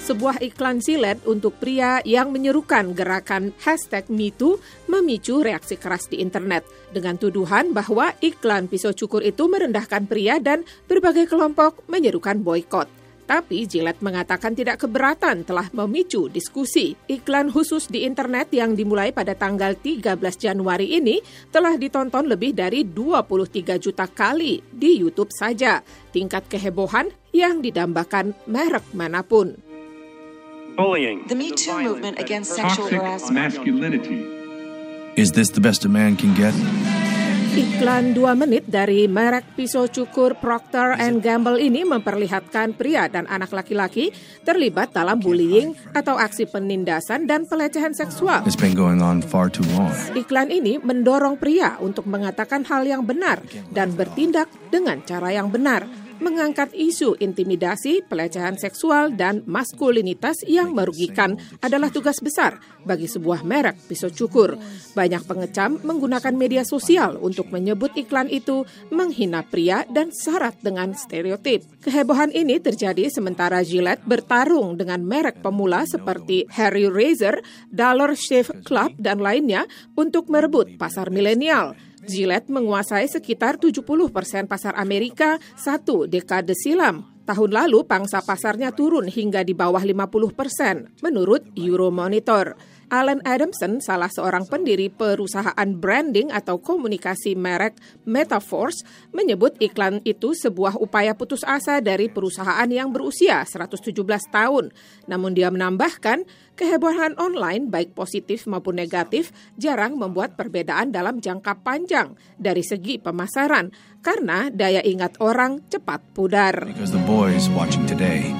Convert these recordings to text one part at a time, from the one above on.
Sebuah iklan Gillette untuk pria yang menyerukan gerakan #MeToo memicu reaksi keras di internet dengan tuduhan bahwa iklan pisau cukur itu merendahkan pria dan berbagai kelompok menyerukan boikot. Tapi Gillette mengatakan tidak keberatan telah memicu diskusi. Iklan khusus di internet yang dimulai pada tanggal 13 Januari ini telah ditonton lebih dari 23 juta kali di YouTube saja. Tingkat kehebohan yang didambakan merek manapun. The Me Too movement against sexual harassment. Masculinity. Is this the best a man can get? Iklan 2 menit dari merek pisau cukur Procter & Gamble ini memperlihatkan pria dan anak laki-laki terlibat dalam bullying atau aksi penindasan dan pelecehan seksual. It's been going on far too long. Iklan ini mendorong pria untuk mengatakan hal yang benar dan bertindak dengan cara yang benar, mengangkat isu intimidasi, pelecehan seksual, dan maskulinitas yang merugikan adalah tugas besar bagi sebuah merek pisau cukur. Banyak pengecam menggunakan media sosial untuk menyebut iklan itu menghina pria dan syarat dengan stereotip. Kehebohan ini terjadi sementara Gillette bertarung dengan merek pemula seperti Harry Razor, Dollar Shave Club, dan lainnya untuk merebut pasar milenial. Gillette menguasai sekitar 70% pasar Amerika satu dekade silam. Tahun lalu pangsa pasarnya turun hingga di bawah 50% menurut Euromonitor. Alan Adamson, salah seorang pendiri perusahaan branding atau komunikasi merek Metaforce, menyebut iklan itu sebuah upaya putus asa dari perusahaan yang berusia 117 tahun. Namun dia menambahkan, kehebohan online baik positif maupun negatif jarang membuat perbedaan dalam jangka panjang dari segi pemasaran karena daya ingat orang cepat pudar. Because the boys watching today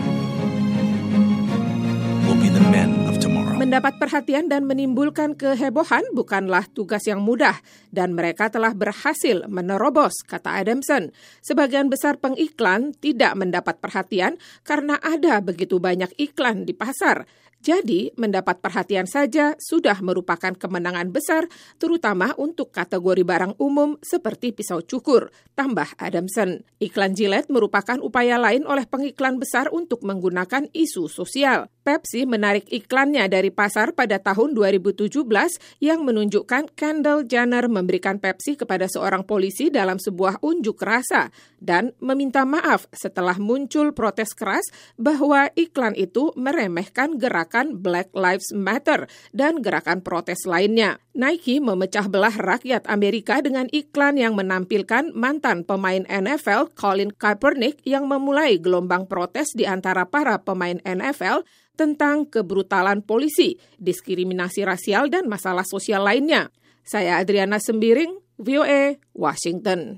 will be the men of tomorrow. Mendapat perhatian dan menimbulkan kehebohan bukanlah tugas yang mudah dan mereka telah berhasil menerobos, kata Adamson. Sebagian besar pengiklan tidak mendapat perhatian karena ada begitu banyak iklan di pasar. Jadi, mendapat perhatian saja sudah merupakan kemenangan besar, terutama untuk kategori barang umum seperti pisau cukur, tambah Adamson. Iklan Gillette merupakan upaya lain oleh pengiklan besar untuk menggunakan isu sosial. Pepsi menarik iklannya dari pasar pada tahun 2017 yang menunjukkan Kendall Jenner memberikan Pepsi kepada seorang polisi dalam sebuah unjuk rasa dan meminta maaf setelah muncul protes keras bahwa iklan itu meremehkan gerakan Black Lives Matter dan gerakan protes lainnya. Nike memecah belah rakyat Amerika dengan iklan yang menampilkan mantan pemain NFL Colin Kaepernick yang memulai gelombang protes di antara para pemain NFL tentang kebrutalan polisi, diskriminasi rasial, dan masalah sosial lainnya. Saya Adriana Sembiring, VOA, Washington.